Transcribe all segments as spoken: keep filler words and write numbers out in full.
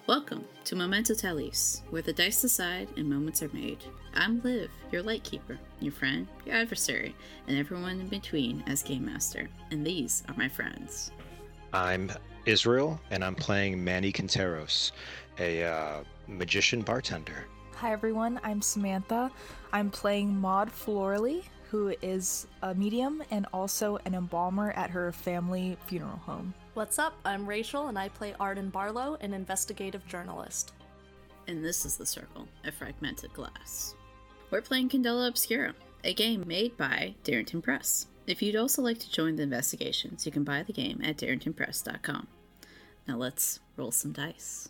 Welcome to Memento Talis, where the dice decide and moments are made. I'm Liv, your Lightkeeper, your friend, your adversary, and everyone in between as Game Master, and these are my friends. I'm Israel, and I'm playing Manny Quinteros, a uh, magician bartender. Hi everyone, I'm Samantha. I'm playing Maud Florley, who is a medium and also an embalmer at her family funeral home. What's up? I'm Rachel, and I play Arden Barlow, an investigative journalist. And this is The Circle, a Fragmented Glass. We're playing Candela Obscura, a game made by Darrington Press. If you'd also like to join the investigations, you can buy the game at darrington press dot com. Now let's roll some dice.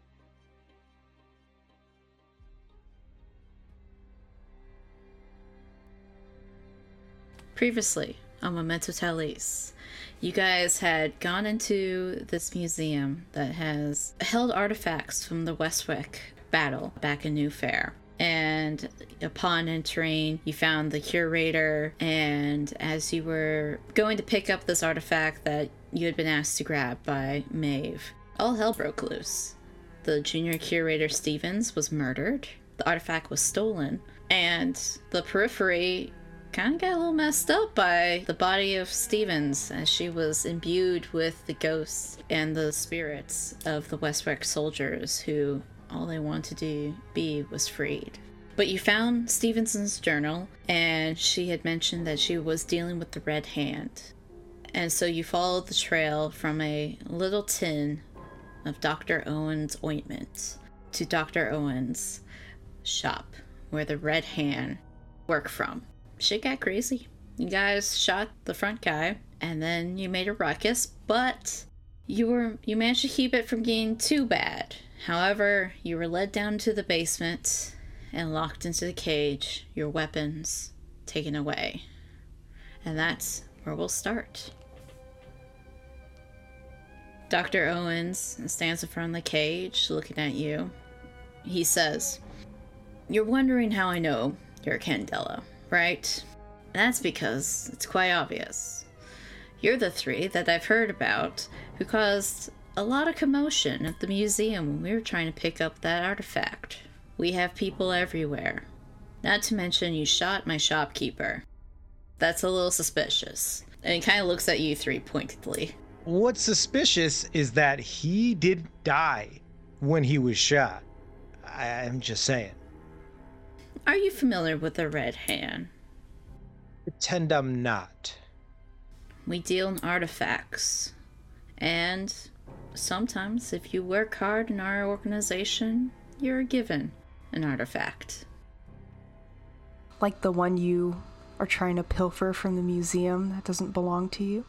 Previously on Memento Talis, you guys had gone into this museum that has held artifacts from the Westwick battle back in New Fair. And upon entering, you found the curator, and as you were going to pick up this artifact that you had been asked to grab by Maeve, all hell broke loose. The junior curator Stevens was murdered, the artifact was stolen, and the periphery kind of got a little messed up by the body of Stevens as she was imbued with the ghosts and the spirits of the Westwick soldiers who all they wanted to be was freed. But you found Stevenson's journal, and she had mentioned that she was dealing with the Red Hand. And so you followed the trail from a little tin of Doctor Owen's ointment to Doctor Owen's shop where the Red Hand worked from. Shit got crazy. You guys shot the front guy, and then you made a ruckus, but you were you managed to keep it from getting too bad. However, you were led down to the basement and locked into the cage, your weapons taken away. And that's where we'll start. Doctor Owens stands in front of the cage, looking at you. He says, "You're wondering how I know you're Candela, right? That's because it's quite obvious. You're the three that I've heard about who caused a lot of commotion at the museum when we were trying to pick up that artifact. We have people everywhere. Not to mention you shot my shopkeeper. That's a little suspicious." And he kind of looks at you three pointedly. What's suspicious is that he did die when he was shot. I'm just saying. Are you familiar with the Red Hand? Pretend I'm not. We deal in artifacts. And sometimes, if you work hard in our organization, you're given an artifact. Like the one you are trying to pilfer from the museum that doesn't belong to you?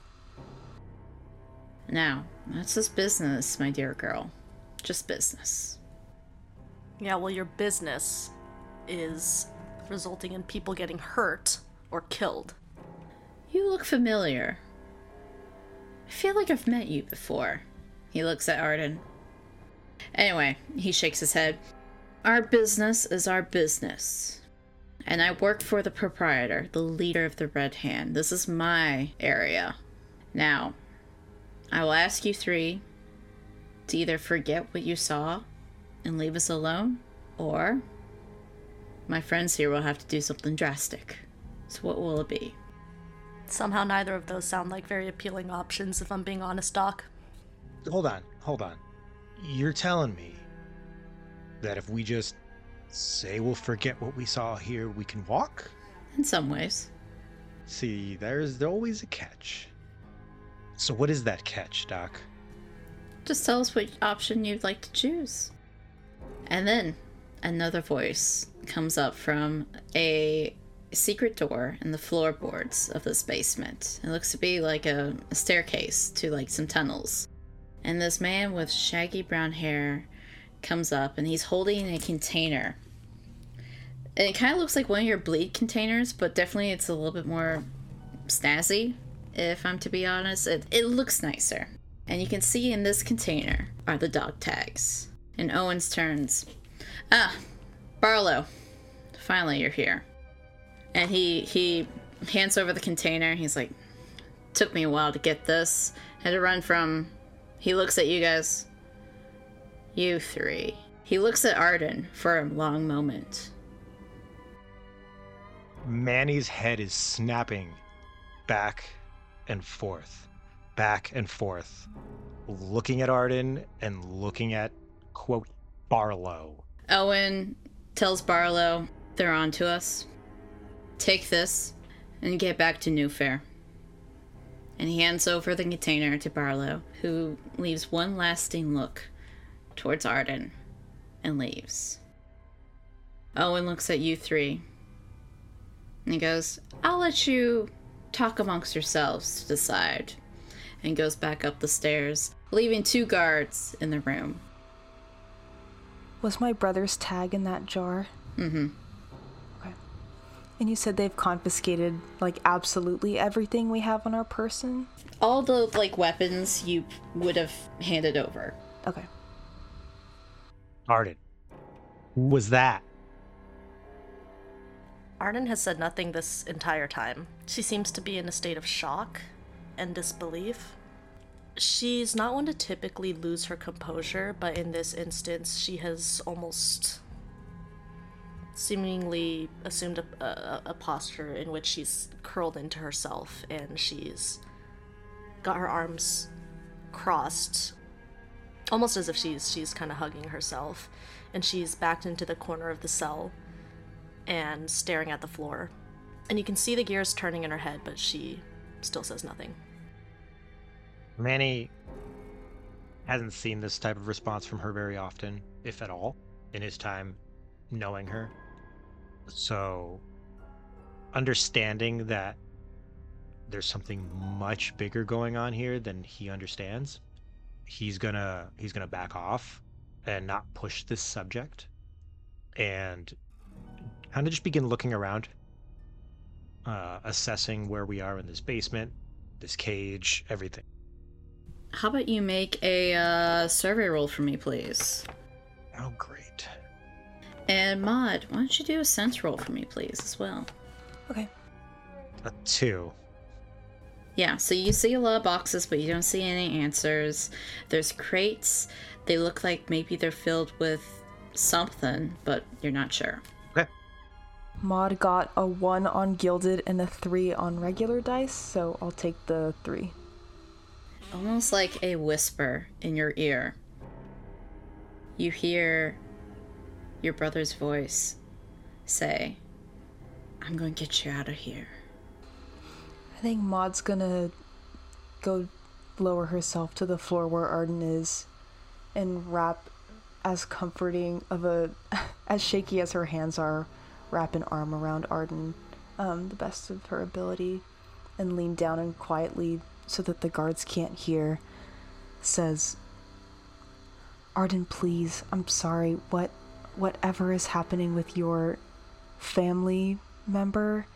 Now, that's just business, my dear girl. Just business. Yeah, well, your business is resulting in people getting hurt or killed. You look familiar. I feel like I've met you before. He looks at Arden. Anyway, he shakes his head. Our business is our business. And I work for the proprietor, the leader of the Red Hand. This is my area. Now, I will ask you three to either forget what you saw and leave us alone, or my friends here will have to do something drastic. So what will it be? Somehow neither of those sound like very appealing options, if I'm being honest, Doc. Hold on, hold on. You're telling me that if we just say we'll forget what we saw here, we can walk? In some ways. See, there's always a catch. So what is that catch, Doc? Just tell us what option you'd like to choose. And then another voice comes up from a secret door in the floorboards of this basement. It looks to be like a, a staircase to like some tunnels. And this man with shaggy brown hair comes up, and he's holding a container. And it kind of looks like one of your bleed containers, but definitely it's a little bit more snazzy, if I'm to be honest. It, it looks nicer. And you can see in this container are the dog tags. And Owens turns. "Ah, Barlow, finally you're here." And he he hands over the container. He's like, "Took me a while to get this. Had to run from..." He looks at you guys. You three. He looks at Arden for a long moment. Manny's head is snapping back and forth, back and forth, looking at Arden and looking at, quote, Barlow. Owen tells Barlow, they're on to us. Take this and get back to New Fair. And he hands over the container to Barlow, who leaves one lasting look towards Arden and leaves. Owen looks at you three and he goes, I'll let you talk amongst yourselves to decide, and goes back up the stairs, leaving two guards in the room. Was my brother's tag in that jar? Mm-hmm. Okay. And you said they've confiscated, like, absolutely everything we have on our person? All the, like, weapons you would have handed over. Okay. Arden, who was that? Arden has said nothing this entire time. She seems to be in a state of shock and disbelief. She's not one to typically lose her composure, but in this instance, she has almost seemingly assumed a, a, a posture in which she's curled into herself and she's got her arms crossed, almost as if she's she's kind of hugging herself, and she's backed into the corner of the cell and staring at the floor. And you can see the gears turning in her head, but she still says nothing. Manny hasn't seen this type of response from her very often, if at all, in his time knowing her. So, understanding that there's something much bigger going on here than he understands, he's gonna he's gonna back off and not push this subject, and kind of just begin looking around, uh, assessing where we are in this basement, this cage, everything. How about you make a uh, survey roll for me, please? Oh, great. And Maud, why don't you do a sense roll for me, please, as well? Okay. A two. Yeah, so you see a lot of boxes, but you don't see any answers. There's crates. They look like maybe they're filled with something, but you're not sure. Okay. Maud got a one on gilded and a three on regular dice, so I'll take the three. Almost like a whisper in your ear, you hear your brother's voice say, I'm going to get you out of here. I think Maud's gonna go lower herself to the floor where Arden is and wrap as comforting of a, as shaky as her hands are, wrap an arm around Arden, um, the best of her ability, and lean down and quietly, so that the guards can't hear, says, Arden, please, I'm sorry, what, whatever is happening with your family member,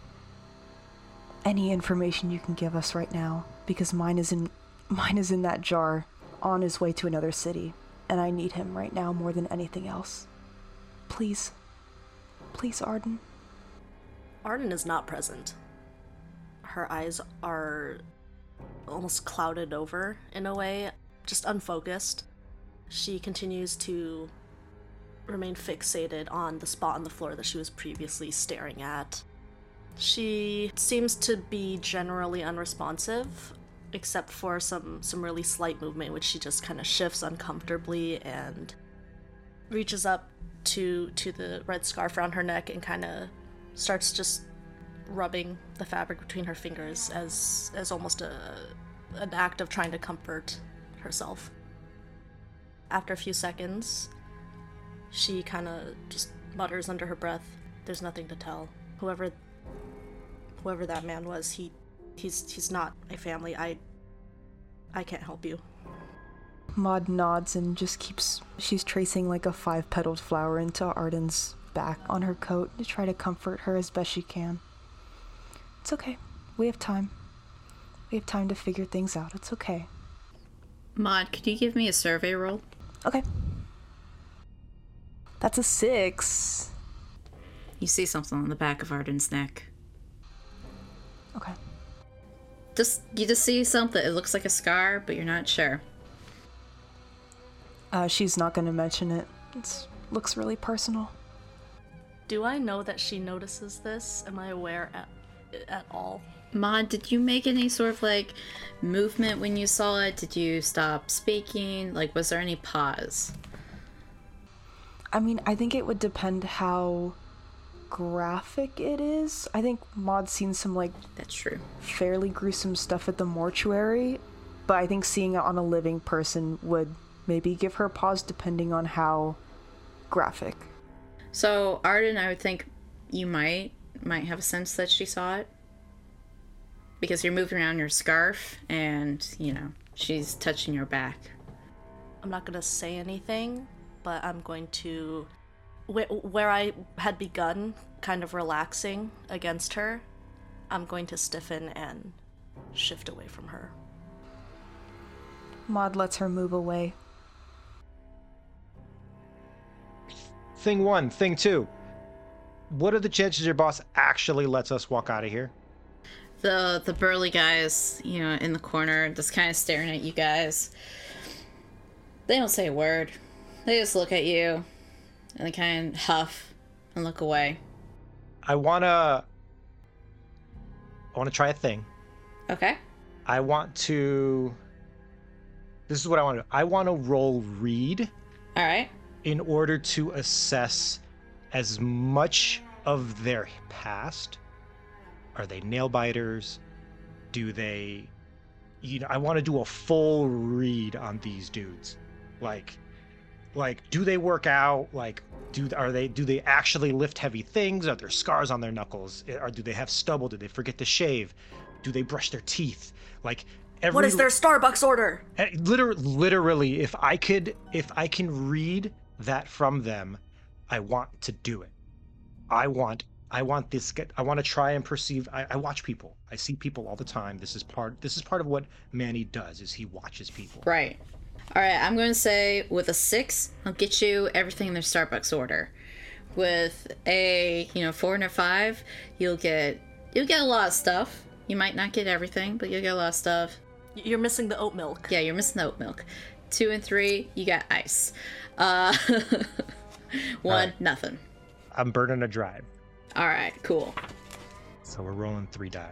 any information you can give us right now, because mine is in, mine is in that jar, on his way to another city, and I need him right now more than anything else. Please, please, Arden. Arden is not present. Her eyes are almost clouded over in a way, just unfocused. She continues to remain fixated on the spot on the floor that she was previously staring at. She seems to be generally unresponsive, except for some, some really slight movement, which she just kind of shifts uncomfortably and reaches up to to the red scarf around her neck and kind of starts just rubbing the fabric between her fingers as as almost a an act of trying to comfort herself. After a few seconds, she kind of just mutters under her breath, there's nothing to tell. Whoever whoever that man was, he he's he's not my family. I I can't help you. Maud nods and just keeps, she's tracing like a five-petaled flower into Arden's back on her coat to try to comfort her as best she can. It's okay. We have time. We have time to figure things out. It's okay. Maud, could you give me a survey roll? Okay. That's a six. You see something on the back of Arden's neck. Okay. Just you just see something. It looks like a scar, but you're not sure. Uh, she's not going to mention it. It looks really personal. Do I know that she notices this? Am I aware at, at all? Maud, did you make any sort of like movement when you saw it? Did you stop speaking? Like, was there any pause? I mean, I think it would depend how graphic it is. I think Maud's seen some like That's true. fairly gruesome stuff at the mortuary, but I think seeing it on a living person would maybe give her a pause depending on how graphic. So Arden, I would think you might might have a sense that she saw it because you're moving around your scarf and, you know, she's touching your back. I'm not gonna say anything, but I'm going to, wh- where I had begun kind of relaxing against her, I'm going to stiffen and shift away from her. Maud lets her move away. Thing one, thing two. What are the chances your boss actually lets us walk out of here? The the burly guys, you know, in the corner, just kind of staring at you guys. They don't say a word. They just look at you, and they kind of huff and look away. I wanna... I wanna try a thing. Okay. I want to... This is what I want to do. I want to roll read All right. in order to assess as much of their past. Are they nail biters? Do they, you know, I want to do a full read on these dudes. Like, like, do they work out? Like, do are they do they actually lift heavy things? Are there scars on their knuckles? Or do they have stubble? Do they forget to shave? Do they brush their teeth? Like, every, What is their Starbucks order? Literally, literally, if I could, if I can read that from them, I want to do it. I want, I want this. I want to try and perceive. I, I watch people. I see people all the time. This is part. This is part of what Manny does. Is he watches people. Right. All right. I'm going to say with a six, I'll get you everything in their Starbucks order. With a, you know, four and a five, you'll get you'll get a lot of stuff. You might not get everything, but you'll get a lot of stuff. You're missing the oat milk. Yeah, you're missing the oat milk. Two and three, you got ice. Uh, one, right. Nothing. I'm burning a drive. All right, cool. So we're rolling three die.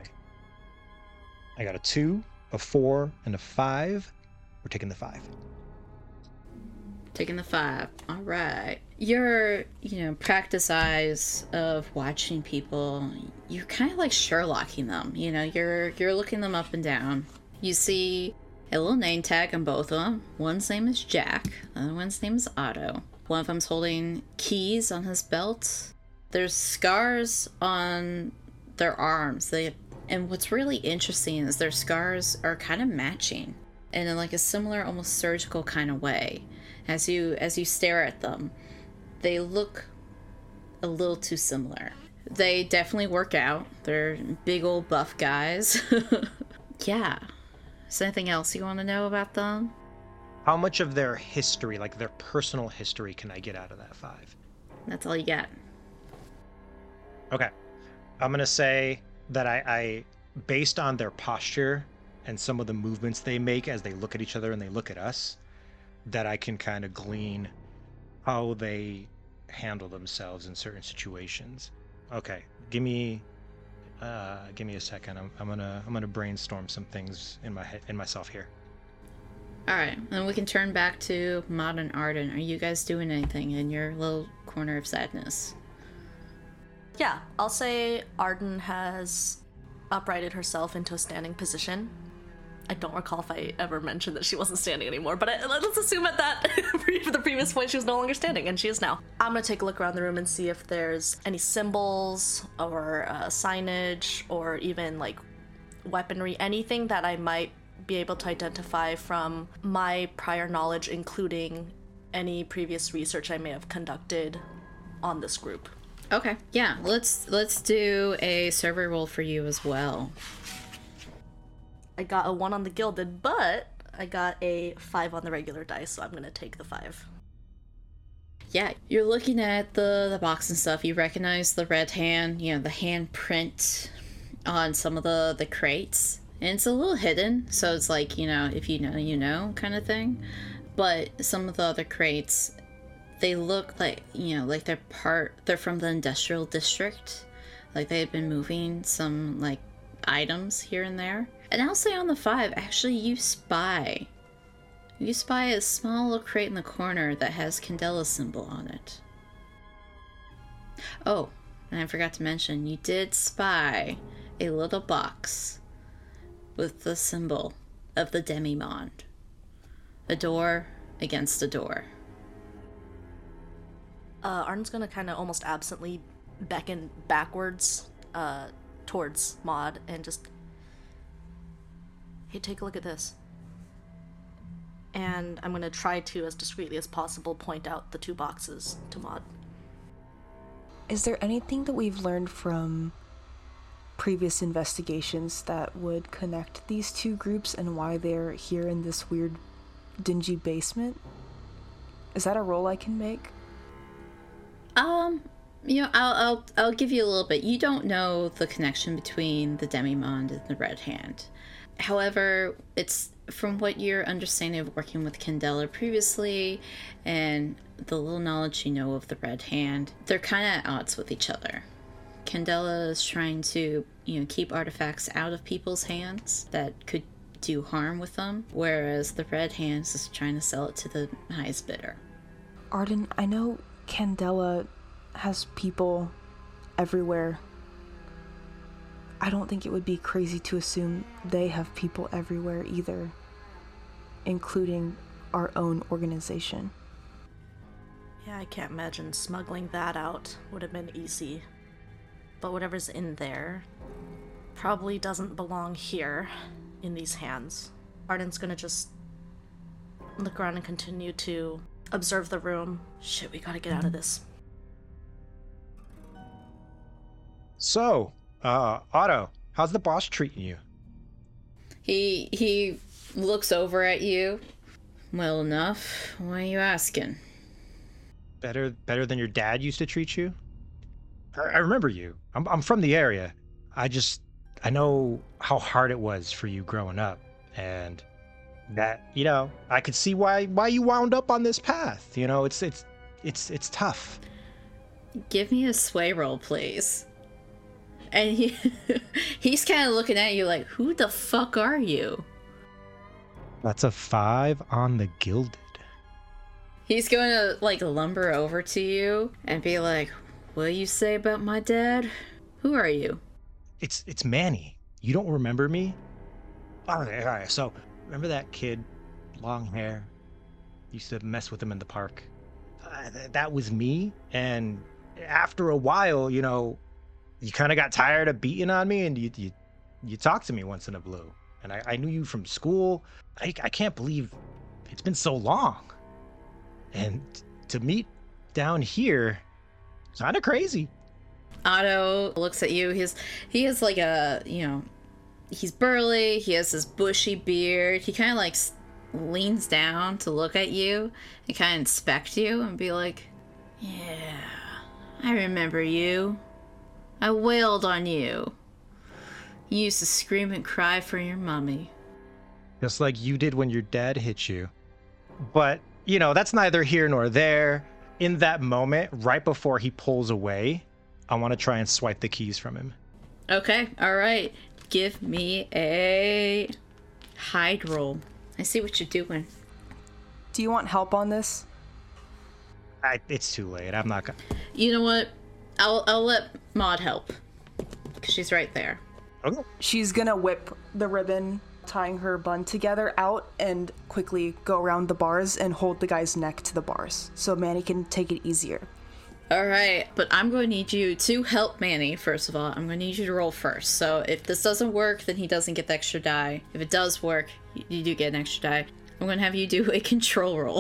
I got a two, a four, and a five. We're taking the five. Taking the five. All right. Your, you know, practice eyes of watching people, you're kind of like Sherlocking them. You know, you're you're looking them up and down. You see a little name tag on both of them. One's name is Jack. The other one's name is Otto. One of them's holding keys on his belt. There's scars on their arms. They, and what's really interesting is their scars are kind of matching. And in like a similar, almost surgical kind of way. As you as you stare at them, they look a little too similar. They definitely work out. They're big old buff guys. Yeah. Is there anything else you want to know about them? How much of their history, like their personal history, can I get out of that five? That's all you got. Okay. I'm going to say that I, I, based on their posture and some of the movements they make as they look at each other and they look at us, that I can kind of glean how they handle themselves in certain situations. Okay. Give me... Uh, give me a second. I'm, I'm gonna I'm gonna brainstorm some things in my head in myself here. All right, and we can turn back to Maud and Arden. Are you guys doing anything in your little corner of sadness? Yeah, I'll say Arden has uprighted herself into a standing position. I don't recall if I ever mentioned that she wasn't standing anymore, but I, let's assume at that for the previous point she was no longer standing, and she is now. I'm gonna take a look around the room and see if there's any symbols or uh, signage or even like weaponry, anything that I might be able to identify from my prior knowledge, including any previous research I may have conducted on this group. Okay, yeah, let's let's do a survey roll for you as well. I got a one on the gilded, but I got a five on the regular dice, so I'm gonna take the five. Yeah, you're looking at the, the box and stuff. You recognize the red hand, you know, the hand print on some of the, the crates. And it's a little hidden, so it's like, you know, if you know, you know kind of thing. But some of the other crates, they look like, you know, like they're part, they're from the industrial district. Like they had been moving some, like, items here and there. And I'll say on the five, actually, you spy. You spy a small little crate in the corner that has Candela's symbol on it. Oh, and I forgot to mention, you did spy a little box with the symbol of the Demimonde. A door against a door. Uh, Arden's gonna kind of almost absently beckon backwards uh, towards Maud and just, hey, take a look at this. And I'm gonna try to, as discreetly as possible, point out the two boxes to Maud. Is there anything that we've learned from previous investigations that would connect these two groups and why they're here in this weird, dingy basement? Is that a roll I can make? Um, you know, I'll, I'll, I'll give you a little bit. You don't know the connection between the Demimonde and the Red Hand. However, it's from what you're understanding of working with Candela previously and the little knowledge you know of the Red Hand, they're kind of at odds with each other. Candela is trying to, you know, keep artifacts out of people's hands that could do harm with them, whereas the Red Hand is trying to sell it to the highest bidder. Arden, I know Candela has people everywhere. I don't think it would be crazy to assume they have people everywhere either, including our own organization. Yeah, I can't imagine smuggling that out would have been easy. But whatever's in there probably doesn't belong here in these hands. Arden's gonna just look around and continue to observe the room. Shit, we gotta get out of this. So, uh, Otto, how's the boss treating you? He he looks over at you. Well enough. Why are you asking? Better, better than your dad used to treat you? I, I remember you. I'm, I'm from the area. I just, I know how hard it was for you growing up, and that, you know, I could see why why you wound up on this path. You know, it's it's it's it's tough. Give me a sway roll, please. And he he's kind of looking at you like, who the fuck are you? That's a five on the gilded. He's going to, like, lumber over to you and be like, what do you say about my dad? Who are you? It's it's Manny. You don't remember me? All right, all right. So, remember that kid, long hair? Used to mess with him in the park. Uh, th- that was me. And after a while, you know, you kind of got tired of beating on me, and you you, you talked to me once in a blue. And I, I knew you from school. I, I can't believe it's been so long. And to meet down here, kind of crazy. Otto looks at you. He's he has like a, you know, he's burly. He has this bushy beard. He kind of like leans down to look at you and kind of inspect you and be like, yeah, I remember you. I wailed on you. You used to scream and cry for your mommy. Just like you did when your dad hit you. But, you know, that's neither here nor there. In that moment, right before he pulls away, I want to try and swipe the keys from him. Okay, alright. Give me a hide roll. I see what you're doing. Do you want help on this? I, it's too late. I'm not gonna... You know what? I'll I'll let Maud help. Because she's right there. Okay. She's gonna whip the ribbon tying her bun together out and quickly go around the bars and hold the guy's neck to the bars so Manny can take it easier. Alright, but I'm going to need you to help Manny, first of all. I'm going to need you to roll first. So if this doesn't work, then he doesn't get the extra die. If it does work, you do get an extra die. I'm going to have you do a control roll.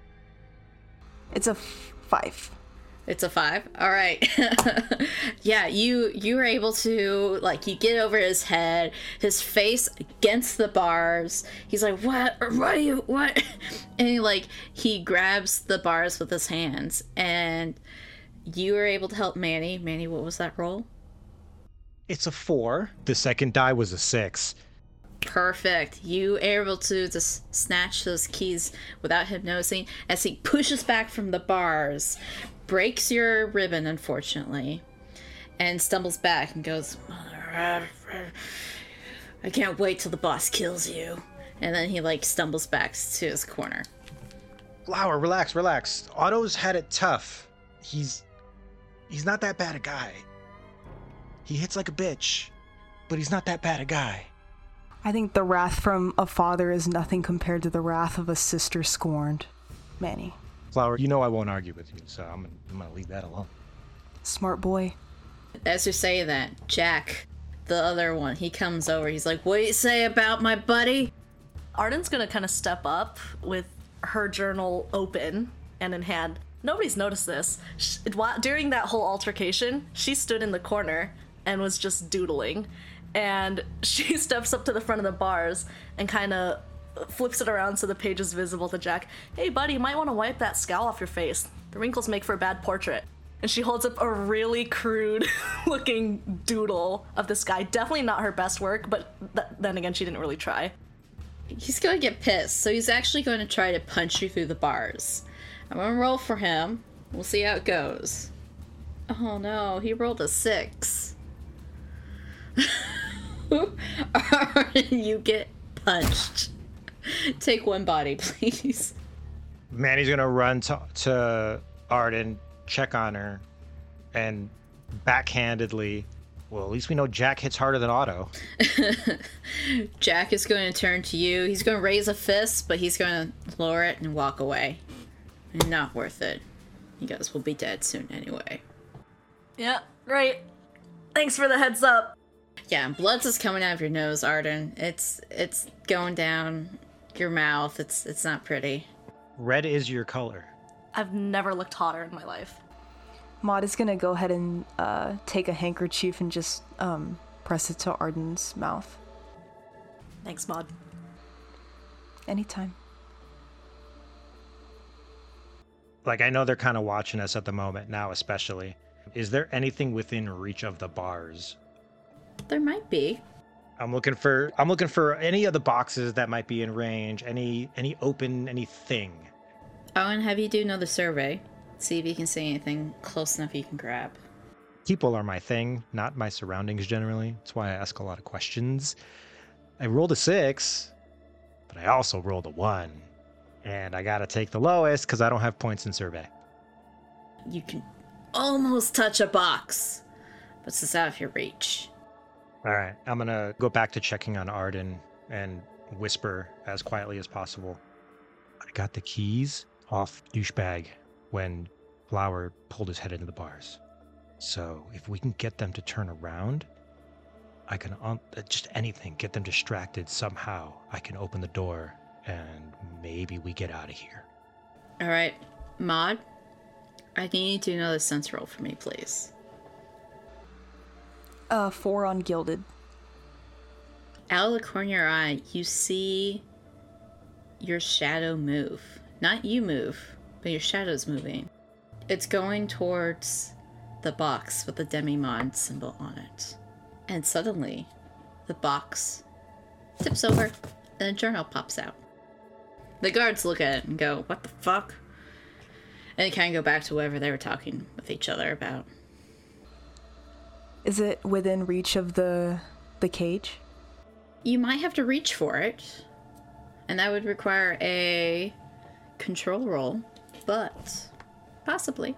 It's a f- five. It's a five. All right. Yeah, you you were able to, like, you get over his head, his face against the bars. He's like, what? What are you? What? And he, like, he grabs the bars with his hands. And you were able to help Manny. Manny, what was that roll? It's a four. The second die was a six. Perfect. You are able to just snatch those keys without him noticing as he pushes back from the bars, breaks your ribbon, unfortunately, and stumbles back and goes, I can't wait till the boss kills you. And then he, like, stumbles back to his corner. Flower, relax, relax. Otto's had it tough. He's... He's not that bad a guy. He hits like a bitch, but he's not that bad a guy. I think the wrath from a father is nothing compared to the wrath of a sister scorned. Manny. Flower, you know I won't argue with you, so I'm gonna, I'm gonna leave that alone. Smart boy. As you say that, Jack, the other one, he comes over. He's like, what do you say about my buddy? Arden's gonna kind of step up with her journal open and in hand. Nobody's noticed this. She, while, during that whole altercation, she stood in the corner and was just doodling. And she steps up to the front of the bars and kind of flips it around so the page is visible to Jack. Hey, buddy, you might want to wipe that scowl off your face. The wrinkles make for a bad portrait. And she holds up a really crude-looking doodle of this guy. Definitely not her best work, but th- then again, she didn't really try. He's going to get pissed, so he's actually going to try to punch you through the bars. I'm going to roll for him. We'll see how it goes. Oh no, he rolled a six. You get punched. Take one body, please. Manny's gonna run to, to Arden, check on her, and backhandedly, well, at least we know Jack hits harder than Otto. Jack is going to turn to you. He's going to raise a fist, but he's going to lower it and walk away. Not worth it. He goes, we'll be dead soon anyway. Yeah, right. Thanks for the heads up. Yeah, blood's just coming out of your nose, Arden. It's it's going down your mouth. It's it's not pretty. Red is your color. I've never looked hotter in my life. Maud is gonna go ahead and uh, take a handkerchief and just um, press it to Arden's mouth. Thanks, Maud. Anytime. Like, I know they're kind of watching us at the moment now, especially. Is there anything within reach of the bars? There might be. I'm looking for I'm looking for any of the boxes that might be in range, any any open anything. I want to have you do another survey. See if you can see anything close enough you can grab. People are my thing, not my surroundings generally. That's why I ask a lot of questions. I rolled a six, but I also rolled a one. And I gotta take the lowest because I don't have points in survey. You can almost touch a box, but it's out of your reach. All right, I'm gonna go back to checking on Arden and whisper as quietly as possible. I got the keys off douchebag when Flower pulled his head into the bars. So if we can get them to turn around, I can, um, just anything, get them distracted somehow. I can open the door and maybe we get out of here. All right, Maud, I need you to do another sense roll for me, please. Uh, four on Gilded. Out of the corner of your eye, you see your shadow move. Not you move, but your shadow's moving. It's going towards the box with the Demimon symbol on it. And suddenly, the box tips over and a journal pops out. The guards look at it and go, what the fuck? And they kind of go back to whatever they were talking with each other about. Is it within reach of the the cage? You might have to reach for it. And that would require a control roll, but possibly.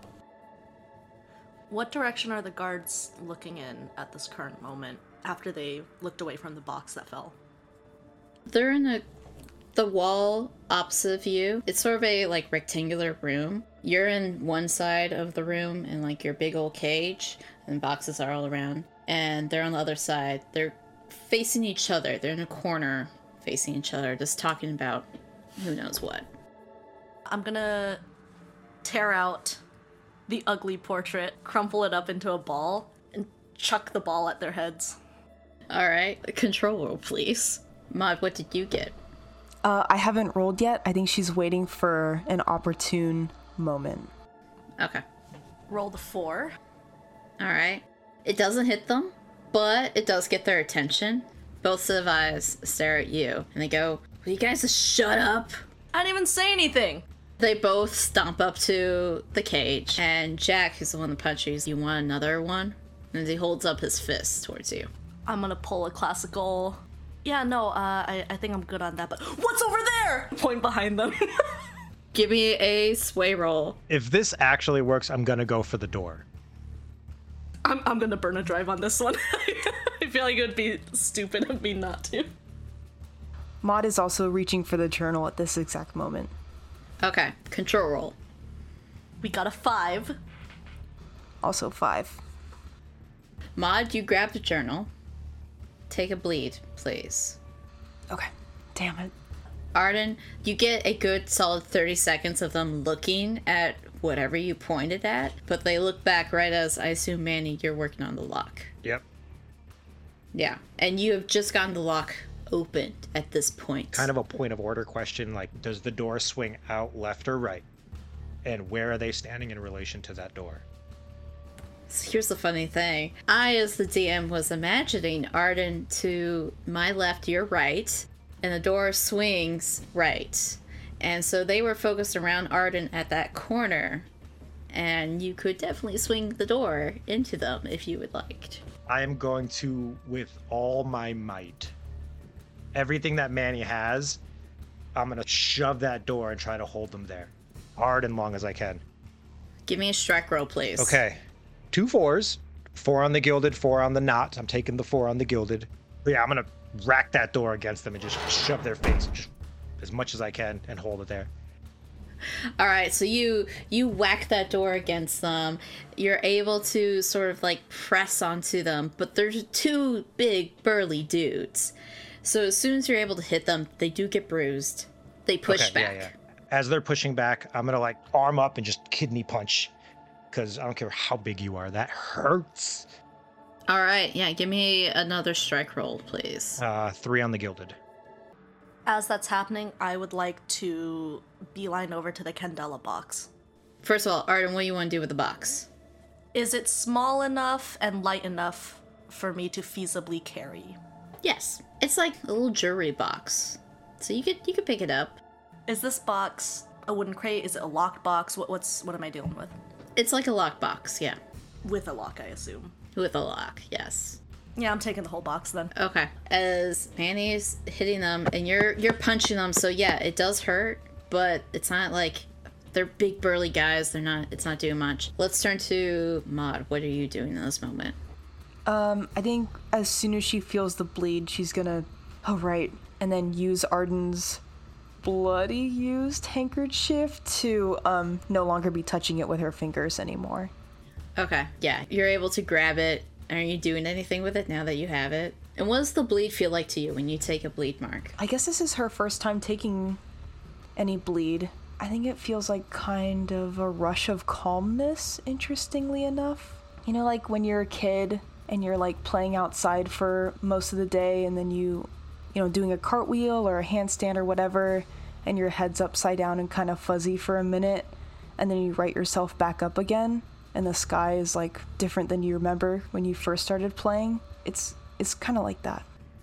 What direction are the guards looking in at this current moment after they looked away from the box that fell? They're in a the wall opposite of you. It's sort of a like rectangular room. You're in one side of the room in like your big old cage, and boxes are all around. And they're on the other side. They're facing each other. They're in a corner facing each other, just talking about who knows what. I'm gonna tear out the ugly portrait, crumple it up into a ball, and chuck the ball at their heads. All right, control roll, please. Maud, what did you get? Uh, I haven't rolled yet. I think she's waiting for an opportune moment. Okay. Roll the four. All right. It doesn't hit them, but it does get their attention Both set of eyes stare at you, and they go, will you guys just shut up? I didn't even say anything. They both stomp up to the cage, and Jack, who's the one that punched you, you want another one? And he holds up his fist towards you. I'm gonna pull a classical... Yeah, no, uh, I, I think I'm good on that, but what's over there? Point behind them. Give me a sway roll. If this actually works, I'm gonna go for the door. I'm, I'm gonna burn a drive on this one. I feel like it would be stupid of me not to. Maud is also reaching for the journal at this exact moment. Okay, control roll. We got a five. Also five. Maud, you grab the journal. Take a bleed, please. Okay. Damn it. Arden, you get a good solid thirty seconds of them looking at whatever you pointed at, but they look back right as, I assume, Manny, you're working on the lock. Yep. Yeah, and you have just gotten the lock opened at this point. Kind of a point of order question, like, does the door swing out left or right? And where are they standing in relation to that door? So here's the funny thing. I, as the D M, was imagining Arden to my left, your right, and the door swings right. And so they were focused around Arden at that corner, and you could definitely swing the door into them if you would like. I am going to, with all my might, everything that Manny has, I'm going to shove that door and try to hold them there. Hard and long as I can. Give me a strike roll, please. Okay. Two fours. Four on the gilded, four on the not. I'm taking the four on the gilded. But yeah, I'm going to rack that door against them and just shove their face just as much as I can and hold it there. All right, so you you whack that door against them. You're able to sort of like press onto them, but there's two big burly dudes. So as soon as you're able to hit them, they do get bruised. They push okay, back. Yeah, yeah. As they're pushing back, I'm gonna like arm up and just kidney punch, because I don't care how big you are, that hurts. All right, yeah, give me another strike roll, please. Uh, three on the gilded. As that's happening, I would like to beeline over to the Candela box. First of all, Arden, what do you want to do with the box? Is it small enough and light enough for me to feasibly carry? Yes, it's like a little jewelry box, so you could you could pick it up. Is this box a wooden crate? Is it a locked box? What what's what am I dealing with? It's like a lock box, yeah. With a lock, I assume. With a lock, yes. Yeah, I'm taking the whole box then. Okay. As Manny's hitting them and you're you're punching them, so yeah, it does hurt, but it's not like they're big burly guys. They're not. It's not doing much. Let's turn to Maud. What are you doing in this moment? Um, I think as soon as she feels the bleed, she's gonna, oh right, and then use Arden's bloody used handkerchief to um no longer be touching it with her fingers anymore. Okay. Yeah, you're able to grab it. Are you doing anything with it now that you have it? And what does the bleed feel like to you when you take a bleed mark? I guess this is her first time taking any bleed. I think it feels like kind of a rush of calmness, interestingly enough. You know, like when you're a kid and you're like playing outside for most of the day and then you, you know, doing a cartwheel or a handstand or whatever, and your head's upside down and kind of fuzzy for a minute, and then you right yourself back up again. And the sky is like different than you remember when you first started playing. It's it's kind of like that.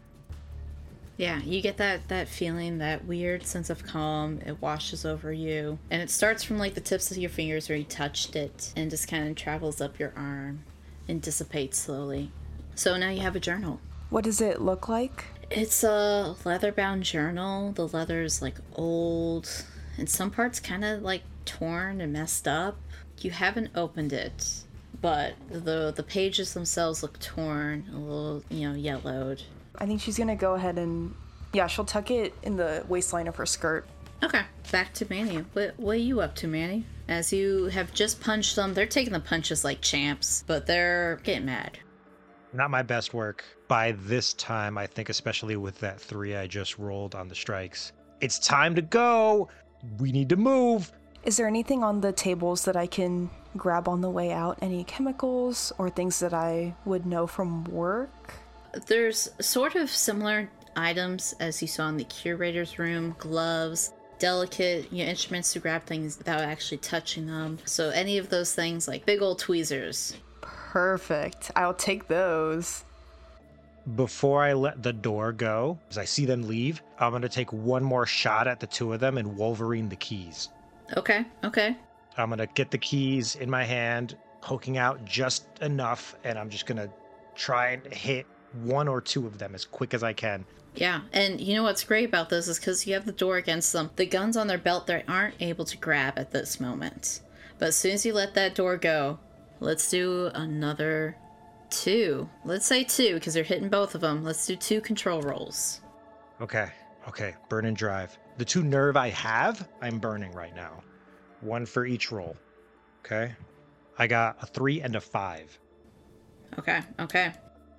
Yeah, you get that that feeling, that weird sense of calm. It washes over you, and it starts from like the tips of your fingers where you touched it, and just kind of travels up your arm and dissipates slowly. So now you have a journal. What does it look like? It's a leather-bound journal. The leather's like old, and some parts kind of like torn and messed up. You haven't opened it, but the the pages themselves look torn, a little, you know, yellowed. I think she's gonna go ahead and, yeah, she'll tuck it in the waistline of her skirt. Okay, back to Manny. What, what are you up to, Manny? As you have just punched them, they're taking the punches like champs, but they're getting mad. Not my best work. By this time, I think, especially with that three I just rolled on the strikes, it's time to go. We need to move. Is there anything on the tables that I can grab on the way out? Any chemicals or things that I would know from work? There's sort of similar items as you saw in the curator's room. Gloves, delicate, you know, instruments to grab things without actually touching them. So any of those things, like big old tweezers. Perfect. I'll take those. Before I let the door go, as I see them leave, I'm going to take one more shot at the two of them and Wolverine the keys. Okay, okay. I'm going to get the keys in my hand, poking out just enough, and I'm just going to try and hit one or two of them as quick as I can. Yeah, and you know what's great about this is because you have the door against them. The guns on their belt they aren't able to grab at this moment. But as soon as you let that door go, let's do another two. Let's say two, because they're hitting both of them. Let's do two control rolls. Okay, okay, burn and drive. The two nerve I have, I'm burning right now. One for each roll, okay? I got a three and a five. Okay, okay.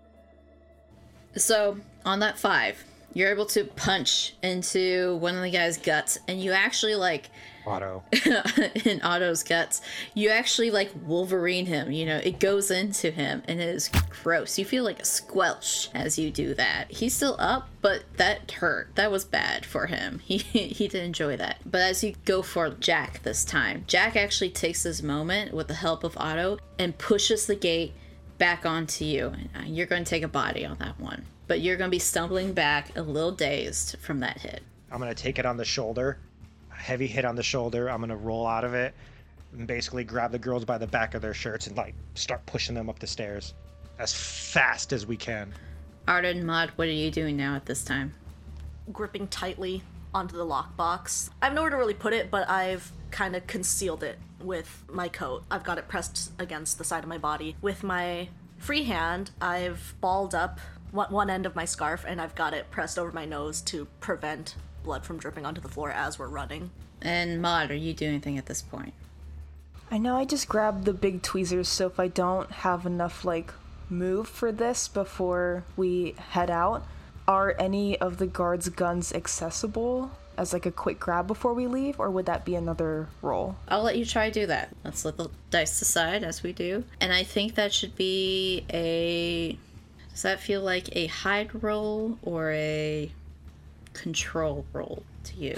So, on that five, you're able to punch into one of the guy's guts, and you actually, like... Otto. in Otto's guts, you actually, like, Wolverine him, you know? It goes into him, and it is gross. You feel like a squelch as you do that. He's still up, but that hurt. That was bad for him. He, he didn't enjoy that. But as you go for Jack this time, Jack actually takes this moment with the help of Otto and pushes the gate back onto you. You're going to take a body on that one, but you're going to be stumbling back a little dazed from that hit. I'm going to take it on the shoulder, a heavy hit on the shoulder. I'm going to roll out of it and basically grab the girls by the back of their shirts and like start pushing them up the stairs as fast as we can. Arden and Maud, what are you doing now at this time? Gripping tightly onto the lockbox. I have nowhere to really put it, but I've kind of concealed it with my coat. I've got it pressed against the side of my body. With my free hand, I've balled up one end of my scarf and I've got it pressed over my nose to prevent blood from dripping onto the floor as we're running. And Maud, are you doing anything at this point? I know I just grabbed the big tweezers, so if I don't have enough, like, move for this before we head out, are any of the guards' guns accessible as, like, a quick grab before we leave, or would that be another roll? I'll let you try to do that. Let's let the dice decide, as we do. And I think that should be a... Does that feel like a hide roll or a control roll to you?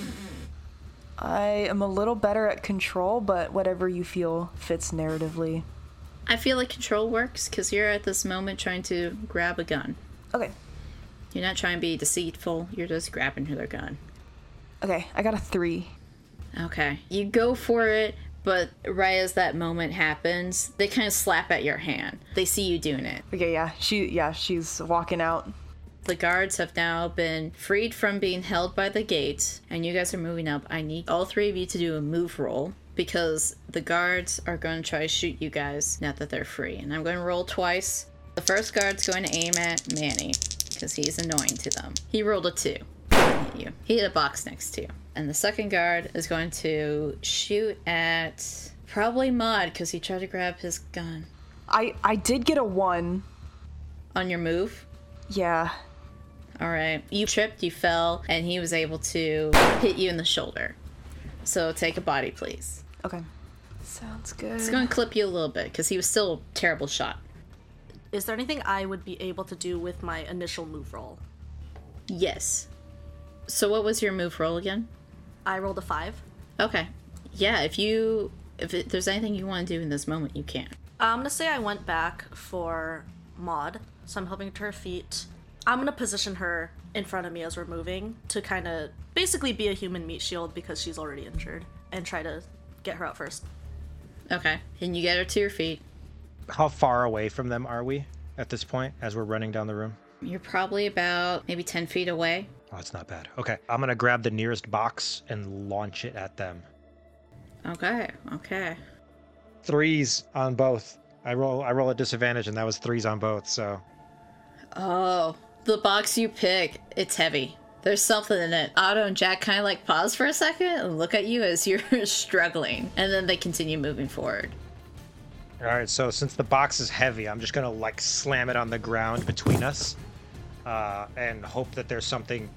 I am a little better at control, but whatever you feel fits narratively. I feel like control works because you're at this moment trying to grab a gun. Okay. You're not trying to be deceitful. You're just grabbing their gun. Okay, I got a three. Okay. You go for it, but right as that moment happens, they kind of slap at your hand. They see you doing it. Okay, yeah, she, yeah, she's walking out. The guards have now been freed from being held by the gate, and you guys are moving up. I need all three of you to do a move roll, because the guards are going to try to shoot you guys now that they're free. And I'm going to roll twice. The first guard's going to aim at Manny, because he's annoying to them. He rolled a two. Hit you. He hit a box next to you. And the second guard is going to shoot at probably Maud, because he tried to grab his gun. I, I did get a one. On your move? Yeah. Alright. You tripped, you fell, and he was able to hit you in the shoulder. So take a body, please. Okay. Sounds good. It's going to clip you a little bit, because he was still a terrible shot. Is there anything I would be able to do with my initial move roll? Yes. So what was your move roll again? I rolled a five. Okay. Yeah, if you... If it, there's anything you want to do in this moment, you can. I'm going to say I went back for Maud, so I'm helping her to her feet. I'm going to position her in front of me as we're moving to kind of basically be a human meat shield because she's already injured, and try to get her out first. Okay. And you get her to your feet. How far away from them are we at this point as we're running down the room? You're probably about maybe ten feet away. Oh, it's not bad. Okay. I'm going to grab the nearest box and launch it at them. Okay. Okay. Threes on both. I roll I roll a disadvantage, and that was threes on both, so... Oh, the box you pick, it's heavy. There's something in it. Otto and Jack kind of like pause for a second and look at you as you're struggling, and then they continue moving forward. All right, so since the box is heavy, I'm just gonna like slam it on the ground between us, uh, and hope that there's something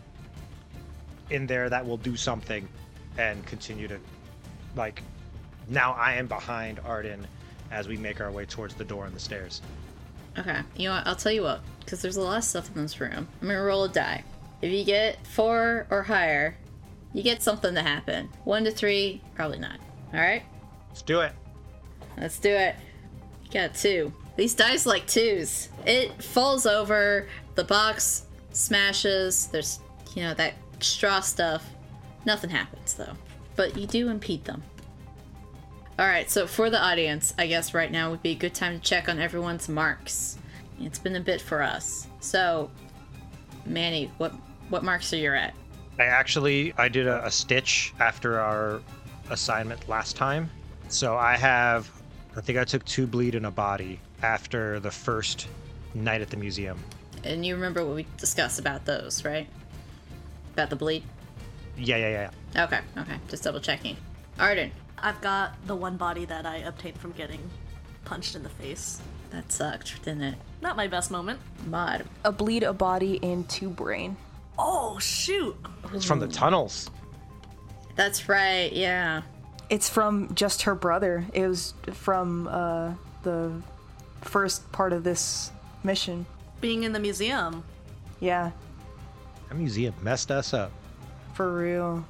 in there that will do something, and continue to, like, now I am behind Arden as we make our way towards the door and the stairs. Okay, you know what? I'll tell you what, because there's a lot of stuff in this room. I'm gonna roll a die. If you get four or higher, you get something to happen. One to three, probably not. All right? Let's do it. Let's do it. You got two. These dice like twos. It falls over, the box smashes, there's, you know, that straw stuff. Nothing happens, though. But you do impede them. Alright, so for the audience, I guess right now would be a good time to check on everyone's marks. It's been a bit for us. So, Manny, what what marks are you at? I actually, I did a, a stitch after our assignment last time. So I have, I think I took two bleed in a body after the first night at the museum. And you remember what we discussed about those, right? About the bleed? Yeah, yeah, yeah. Okay, okay. Just double checking. Arden. I've got the one body that I obtained from getting punched in the face. That sucked, didn't it? Not my best moment. Mod. A bleed, a body, and two brain. Oh, shoot! It's from the tunnels. That's right, yeah. It's from just her brother. It was from uh, the first part of this mission. Being in the museum. Yeah, That museum messed us up. for real.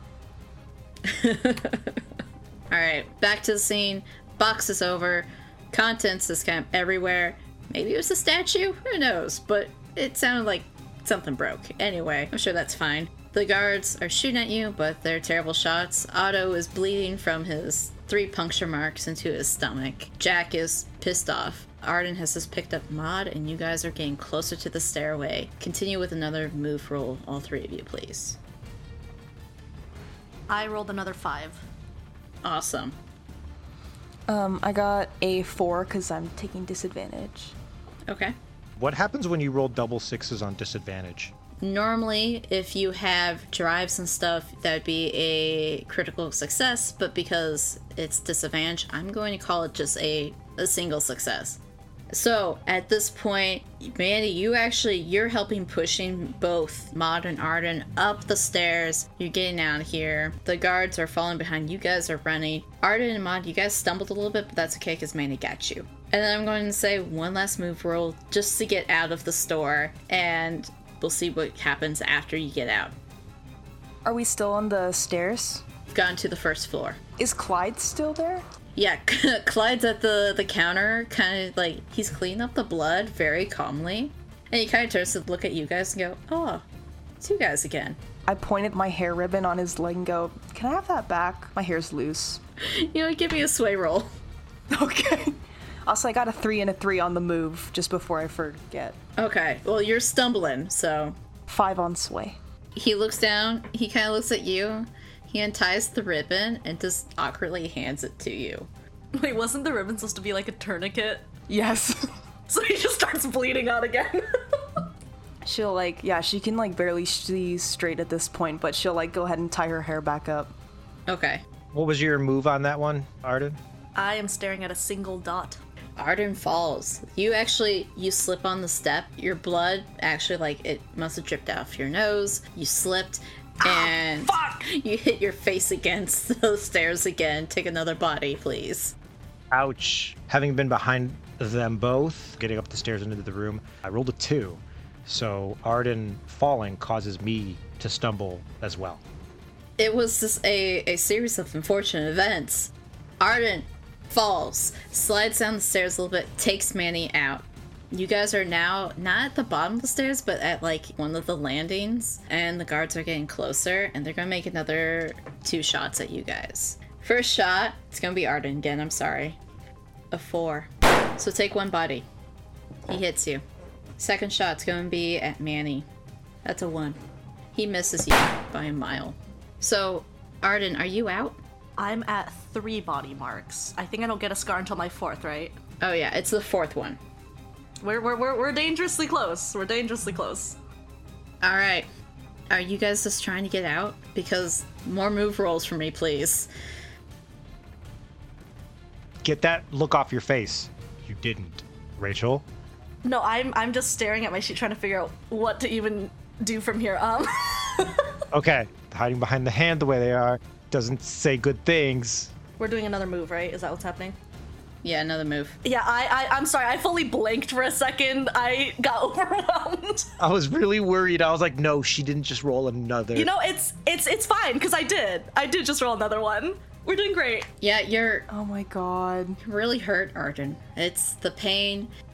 Alright, back to the scene. Box is over. Contents is kind of everywhere. Maybe it was a statue? Who knows? But it sounded like something broke. Anyway, I'm sure that's fine. The guards are shooting at you, but they're terrible shots. Otto is bleeding from his three puncture marks into his stomach. Jack is pissed off. Arden has just picked up Maud, and you guys are getting closer to the stairway. Continue with another move roll, all three of you, please. I rolled another five. Awesome. Um, I got a four because I'm taking disadvantage. Okay. What happens when you roll double sixes on disadvantage? Normally, if you have drives and stuff, that would be a critical success, but because it's disadvantage, I'm going to call it just a, a single success. So, at this point, Mandy, you actually, you're helping pushing both Maud and Arden up the stairs. You're getting out of here. The guards are falling behind. You guys are running. Arden and Maud, you guys stumbled a little bit, but that's okay because Mandy got you. And then I'm going to say one last move roll just to get out of the store, and we'll see what happens after you get out. Are we still on the stairs? You've gotten to the first floor. Is Clyde still there? Yeah, Clyde's at the, the counter, kind of like, he's cleaning up the blood very calmly. And he kind of turns to look at you guys and go, oh, it's you guys again. I pointed my hair ribbon on his leg and go, can I have that back? My hair's loose. You know, give me a sway roll. Okay. Also, I got a three and a three on the move just before I forget. Okay, well, you're stumbling, so. Five on sway. He looks down, he kind of looks at you, he unties the ribbon and just awkwardly hands it to you. Wait, wasn't the ribbon supposed to be like a tourniquet? Yes. So he just starts bleeding out again. She'll like, yeah, she can like barely see straight at this point, but she'll like go ahead and tie her hair back up. Okay. What was your move on that one, Arden? I am staring at a single dot. Arden falls. You actually, you slip on the step. Your blood actually, like, it must have dripped off your nose. You slipped, and Fuck! you hit your face against those stairs again. Take another body, please. Ouch. Having been behind them both, getting up the stairs into the room, I rolled a two. So Arden falling causes me to stumble as well. It was just a, a series of unfortunate events. Arden falls, slides down the stairs a little bit, takes Manny out. You guys are now not at the bottom of the stairs, but at like one of the landings, and the guards are getting closer, and they're gonna make another two shots at you guys. First shot, it's gonna be Arden again, I'm sorry. A four. So take one body. He hits you. Second shot's gonna be at Manny. That's a one. He misses you by a mile. So, Arden, are you out? I'm at three body marks. I think I don't get a scar until my fourth, right? Oh yeah, it's the fourth one. We're, we're, we're, we're dangerously close. We're dangerously close. Alright. Are you guys just trying to get out? Because more move rolls for me, please. Get that look off your face. You didn't, Rachel. No, I'm I'm just staring at my sheet trying to figure out what to even do from here. Um. Okay, hiding behind the hand the way they are doesn't say good things. We're doing another move, right? Is that what's happening? Yeah, another move. Yeah, I, I I'm sorry. I fully blinked for a second. I got overwhelmed. I was really worried. I was like, no, she didn't just roll another. You know, it's it's it's fine because I did. I did just roll another one. We're doing great. Yeah, you're Oh my god. really hurt, Arden. It's the pain.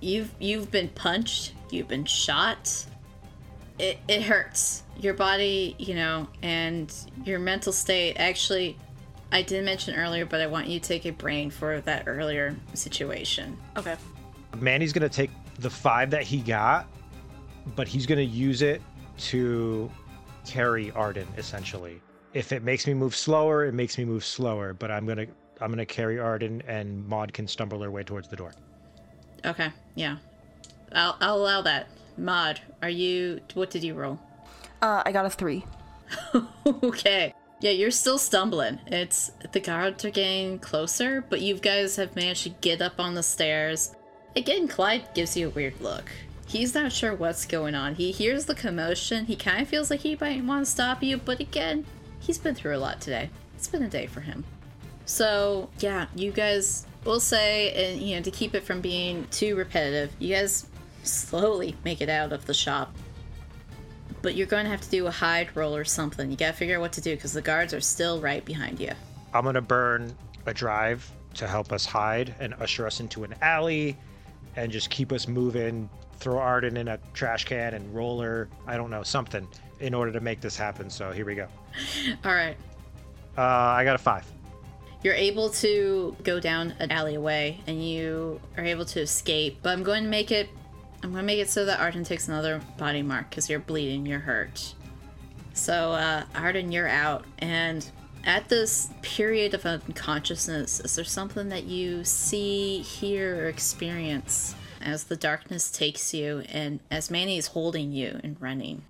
you've you've been punched, you've been shot. It it hurts. Your body, you know, and your mental state. Actually, I did mention earlier, but I want you to take a brain for that earlier situation. Okay. Manny's gonna take the five that he got, but he's gonna use it to carry Arden, essentially. If it makes me move slower, it makes me move slower, but I'm gonna I'm gonna carry Arden, and Maud can stumble her way towards the door. Okay, yeah. I'll, I'll allow that. Maud, are you... What did you roll? Uh, I got a three. Okay. Yeah, you're still stumbling. It's... The guards are getting closer, but you guys have managed to get up on the stairs. Again, Clyde gives you a weird look. He's not sure what's going on. He hears the commotion. He kind of feels like he might want to stop you, but again, he's been through a lot today. It's been a day for him. So, yeah, you guys will say, and you know, to keep it from being too repetitive, you guys slowly make it out of the shop. But you're going to have to do a hide roll or something. You gotta figure out what to do, because the guards are still right behind you. I'm gonna burn a drive to help us hide and usher us into an alley and just keep us moving. Throw Arden in a trash can and roll her, I don't know, something in order to make this happen. So here we go. All right. Uh, I got a five. You're able to go down an alleyway and you are able to escape, but I'm going to make it I'm going to make it so that Arden takes another body mark because you're bleeding, you're hurt. So, uh, Arden, you're out, and at this period of unconsciousness, is there something that you see, hear, or experience as the darkness takes you and as Manny is holding you and running?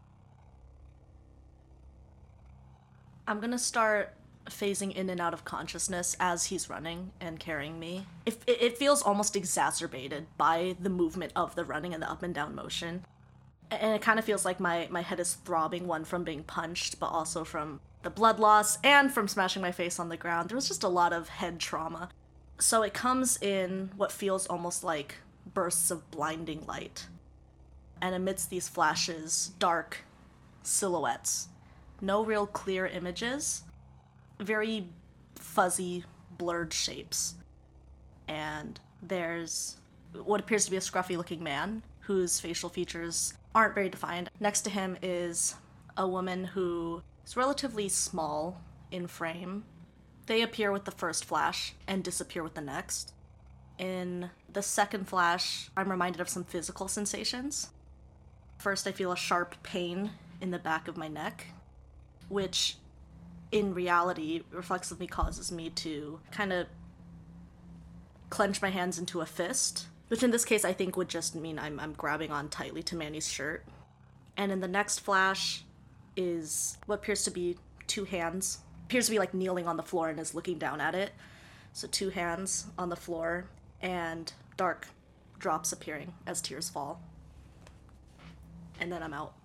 I'm gonna start phasing in and out of consciousness as he's running and carrying me. It, it feels almost exacerbated by the movement of the running and the up and down motion. And it kind of feels like my, my head is throbbing, one from being punched, but also from the blood loss and from smashing my face on the ground. There was just a lot of head trauma. So it comes in what feels almost like bursts of blinding light. And amidst these flashes, dark silhouettes. No real clear images. Very fuzzy, blurred shapes. And there's what appears to be a scruffy-looking man whose facial features aren't very defined. Next to him is a woman who is relatively small in frame. They appear with the first flash and disappear with the next. In the second flash, I'm reminded of some physical sensations. First, I feel a sharp pain in the back of my neck, which in reality reflexively causes me to kind of clench my hands into a fist, which in this case I think would just mean I'm, I'm grabbing on tightly to Manny's shirt. And in the next flash is what appears to be two hands. Appears to be like kneeling on the floor and is looking down at it. So two hands on the floor and dark drops appearing as tears fall. And then I'm out.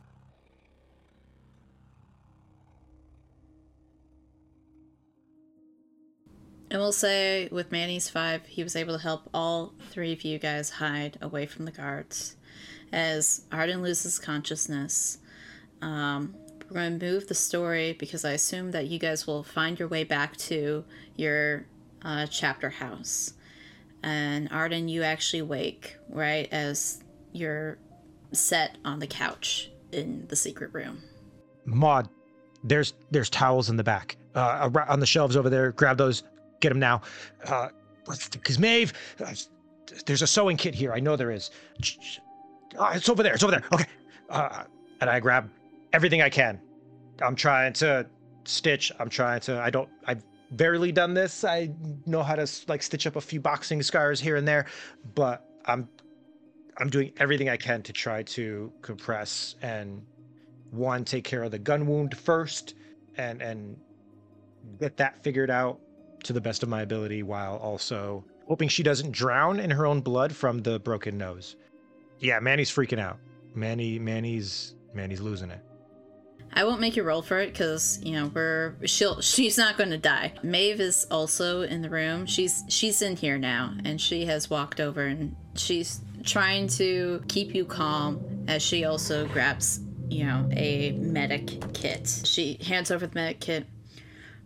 And we'll say with Manny's five, he was able to help all three of you guys hide away from the guards. As Arden loses consciousness, um, we're going to move the story because I assume that you guys will find your way back to your uh, chapter house. And Arden, you actually wake, right, as you're set on the couch in the secret room. Maud, there's there's towels in the back. Uh, on the shelves over there. Grab those. Get them now. Uh, because Maeve, uh, there's a sewing kit here. I know there is. Oh, it's over there. It's over there. Okay. Uh, and I grab everything I can. I'm trying to stitch. I'm trying to, I don't, I've barely done this. I know how to like stitch up a few boxing scars here and there, but I'm, I'm doing everything I can to try to compress and one, take care of the gun wound first and, and get that figured out to the best of my ability, while also hoping she doesn't drown in her own blood from the broken nose. Yeah, Manny's freaking out. Manny, Manny's, Manny's losing it. I won't make you roll for it because you know we're she'll she's not going to die. Maeve is also in the room. She's she's in here now, and she has walked over and she's trying to keep you calm as she also grabs you know a medic kit. She hands over the medic kit.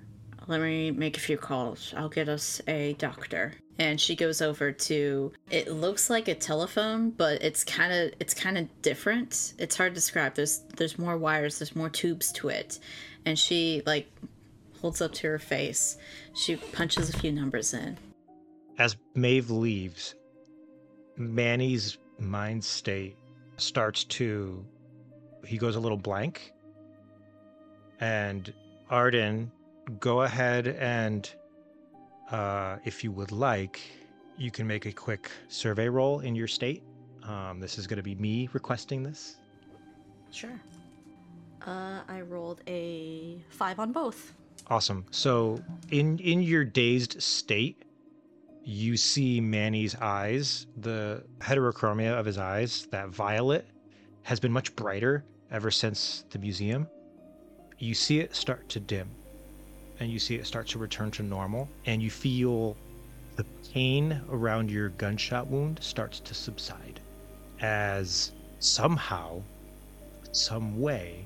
let me make a few calls. I'll get us a doctor. And she goes over to, it looks like a telephone, but it's kind of it's kind of different. It's hard to describe. There's there's more wires, there's more tubes to it. And she like holds up to her face. She punches a few numbers in. As Maeve leaves, Manny's mind state starts to, he goes a little blank. And Arden, go ahead and, uh, if you would like, you can make a quick survey roll in your state. Um, this is going to be me requesting this. Sure. Uh, I rolled a five on both. Awesome. So in in your dazed state, you see Manny's eyes, the heterochromia of his eyes, that violet, has been much brighter ever since the museum. You see it start to dim, and you see it start to return to normal, and you feel the pain around your gunshot wound starts to subside as somehow, some way,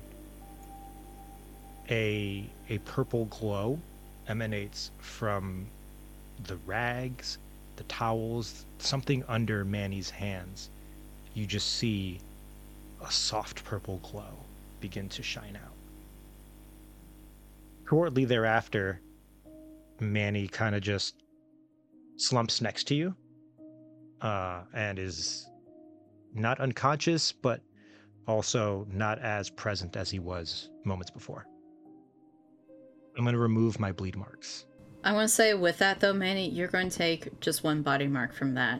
a a purple glow emanates from the rags, the towels, something under Manny's hands. You just see a soft purple glow begin to shine out. Shortly thereafter, Manny kind of just slumps next to you, uh, and is not unconscious, but also not as present as he was moments before. I'm going to remove my bleed marks. I want to say with that though, Manny, you're going to take just one body mark from that.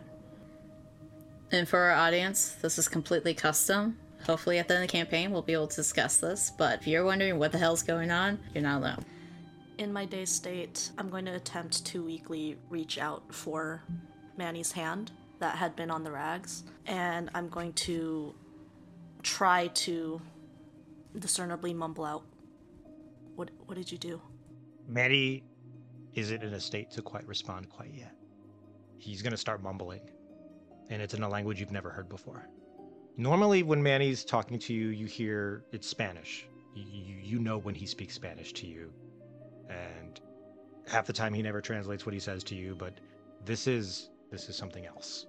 And for our audience, this is completely custom. Hopefully at the end of the campaign, we'll be able to discuss this. But if you're wondering what the hell's going on, you're not alone. In my dazed state, I'm going to attempt to weakly reach out for Manny's hand that had been on the rags. And I'm going to try to discernibly mumble out, What what did you do? Manny isn't in a state to quite respond quite yet. He's going to start mumbling, and it's in a language you've never heard before. Normally, when Manny's talking to you, you hear it's Spanish. You, you, you know when he speaks Spanish to you, and half the time he never translates what he says to you, but this is this is something else.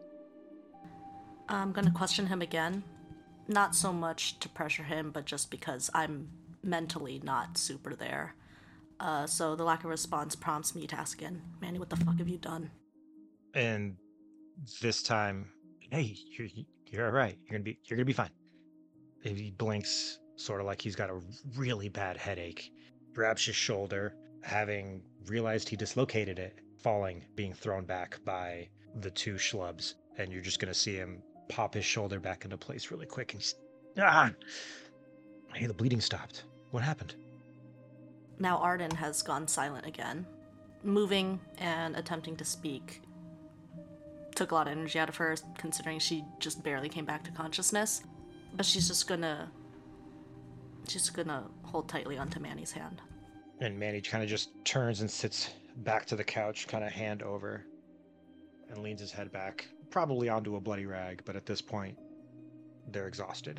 I'm going to question him again. Not so much to pressure him, but just because I'm mentally not super there. Uh, so the lack of response prompts me to ask again, Manny, what the fuck have you done? And this time, hey, you're you're all right. You're gonna be you're gonna be fine. And he blinks, sort of like he's got a really bad headache. Grabs his shoulder, having realized he dislocated it, falling, being thrown back by the two schlubs, and you're just gonna see him pop his shoulder back into place really quick and just, ah! Hey, the bleeding stopped. What happened? Now Arden has gone silent again. Moving and attempting to speak took a lot of energy out of her, considering she just barely came back to consciousness. But she's just gonna... She's gonna hold tightly onto Manny's hand. And Manny kind of just turns and sits back to the couch, kind of hand over, and leans his head back, probably onto a bloody rag, but at this point, they're exhausted.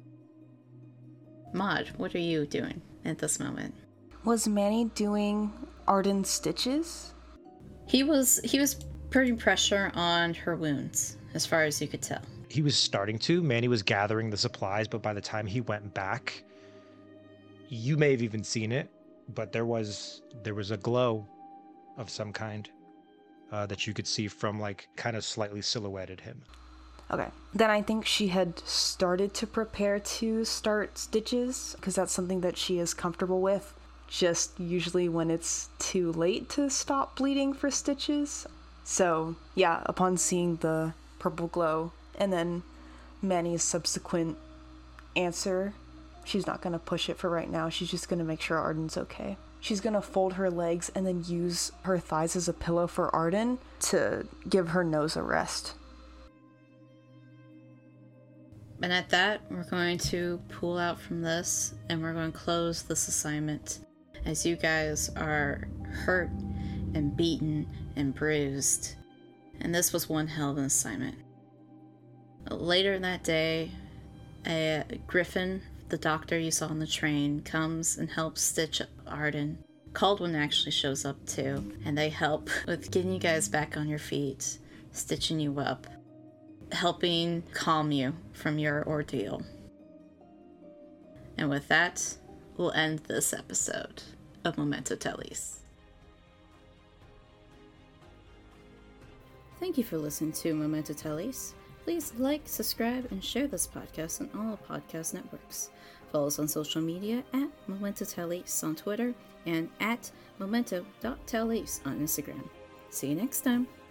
Maud, what are you doing at this moment? Was Manny doing Arden's stitches? He was he was putting pressure on her wounds, as far as you could tell. He was starting to. Manny was gathering the supplies, but by the time he went back, you may have even seen it, but there was there was a glow of some kind uh, that you could see from, like, kind of slightly silhouetted him. Okay. Then I think she had started to prepare to start stitches, because that's something that she is comfortable with. Just usually when it's too late to stop bleeding for stitches. So, yeah, upon seeing the purple glow, and then Manny's subsequent answer, she's not going to push it for right now. She's just going to make sure Arden's okay. She's going to fold her legs and then use her thighs as a pillow for Arden to give her nose a rest. And at that, we're going to pull out from this, and we're going to close this assignment. As you guys are hurt and beaten and bruised. And this was one hell of an assignment. Later that day, a Griffin, the doctor you saw on the train, comes and helps stitch Arden. Caldwin actually shows up too, and they help with getting you guys back on your feet, stitching you up, helping calm you from your ordeal. And with that, we'll end this episode of Memento Telis. Thank you for listening to Memento Telis. Please like, subscribe, and share this podcast on all podcast networks. Follow us on social media at Memento Telis on Twitter and at memento dot telis on Instagram. See you next time.